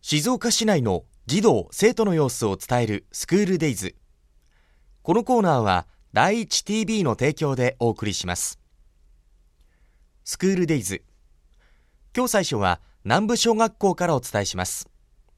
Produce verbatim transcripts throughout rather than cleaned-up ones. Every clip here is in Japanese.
静岡市内の児童・生徒の様子を伝えるスクールデイズ。このコーナーは第一 ティービー の提供でお送りします。スクールデイズ。今日最初は南部小学校からお伝えします。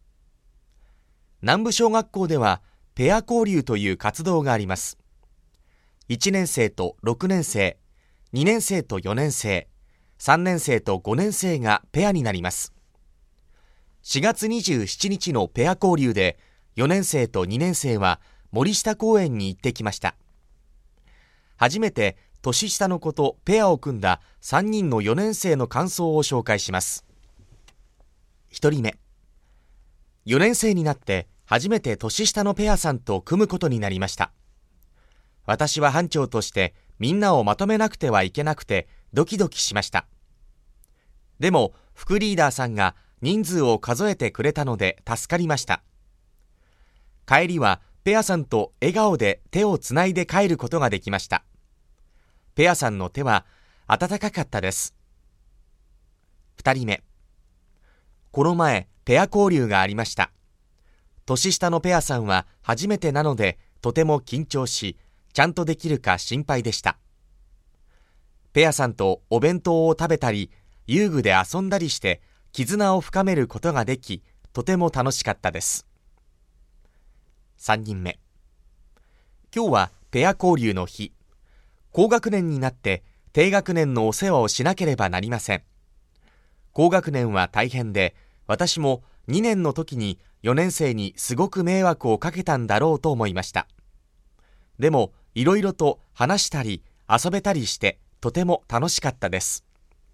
南部小学校ではペア交流という活動があります。いちねん生とろくねん生、にねん生とよねん生、さんねん生とごねん生がペアになります。しがつにじゅうしちにちのペア交流でよねん生とにねん生は森下公園に行ってきました。初めて年下の子とペアを組んださんにんのよねん生の感想を紹介します。ひとりめ、よねん生になって初めて年下のペアさんと組むことになりました。私は班長としてみんなをまとめなくてはいけなくてドキドキしました。でも副リーダーさんが人数を数えてくれたので助かりました。帰りはペアさんと笑顔で手をつないで帰ることができました。ペアさんの手は温かかったです。ふたりめ、この前ペア交流がありました。年下のペアさんは初めてなのでとても緊張し、ちゃんとできるか心配でした。ペアさんとお弁当を食べたり、遊具で遊んだりして絆を深めることができ、とても楽しかったです。さんにんめ、今日はペア交流の日。高学年になって低学年のお世話をしなければなりません。高学年は大変で、私もにねんの時によねん生にすごく迷惑をかけたんだろうと思いました。でもいろいろと話したり遊べたりしてとても楽しかったです。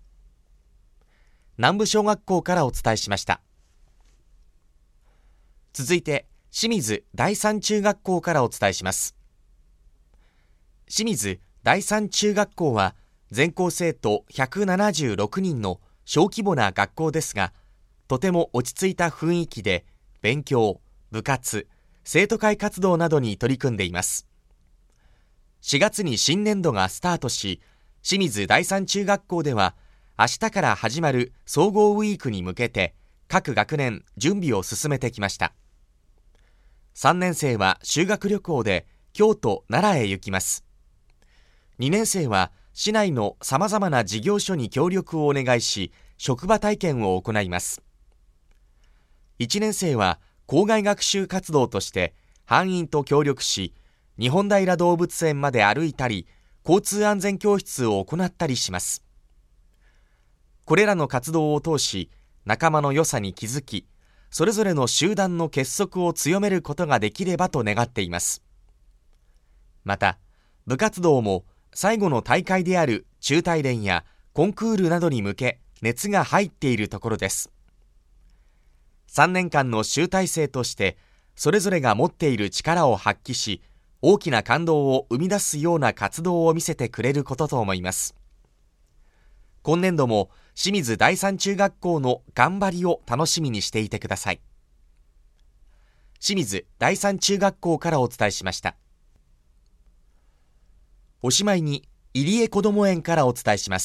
南部小学校からお伝えしました。続いて清水第三中学校からお伝えします。清水第三中学校は全校生徒ひゃくななじゅうろくにんの小規模な学校ですが、とても落ち着いた雰囲気で勉強、部活、生徒会活動などに取り組んでいます。しがつに新年度がスタートし、清水第三中学校では明日から始まる総合ウィークに向けて各学年準備を進めてきました。さんねん生は修学旅行で京都、奈良へ行きます。にねん生は市内のさまざまな事業所に協力をお願いし、職場体験を行います。いちねん生は校外学習活動として班員と協力し、日本平動物園まで歩いたり、交通安全教室を行ったりします。これらの活動を通し、仲間の良さに気づき、それぞれの集団の結束を強めることができればと願っています。また、部活動も最後の大会である中大連やコンクールなどに向け熱が入っているところです。さんねんかんの集大成として、それぞれが持っている力を発揮し、大きな感動を生み出すような活動を見せてくれることと思います。今年度も清水第三中学校の頑張りを楽しみにしていてください。清水第三中学校からお伝えしました。おしまいに入江こども園からお伝えします。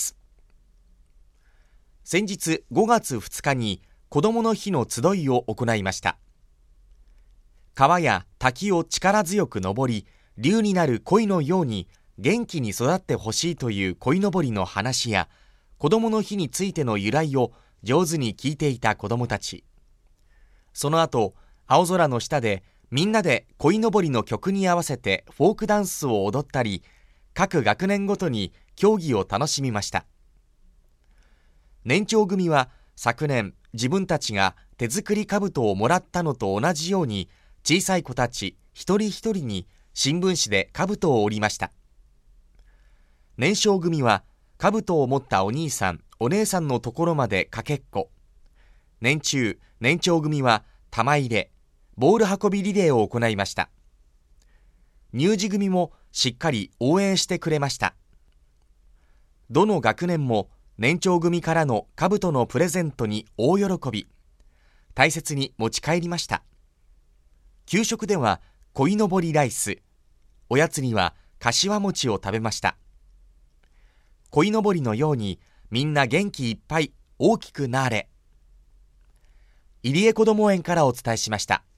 先日ごがつふつかに子どもの日の集いを行いました。川や滝を力強く登り、竜になる鯉のように元気に育ってほしいという鯉のぼりの話や、子どもの日についての由来を上手に聞いていた子どもたち。その後、青空の下でみんなで鯉のぼりの曲に合わせてフォークダンスを踊ったり、各学年ごとに競技を楽しみました。年長組は昨年自分たちが手作り兜をもらったのと同じように、小さい子たち一人一人に新聞紙で兜を折りました。年少組は兜を持ったお兄さんお姉さんのところまでかけっこ。年中年長組は玉入れ、ボール運びリレーを行いました。乳児組もしっかり応援してくれました。どの学年も年長組からの兜のプレゼントに大喜び、大切に持ち帰りました。給食では鯉のぼりライス、おやつにはかしわ餅を食べました。鯉のぼりのようにみんな元気いっぱい大きくなれ。 入江こども園からお伝えしました。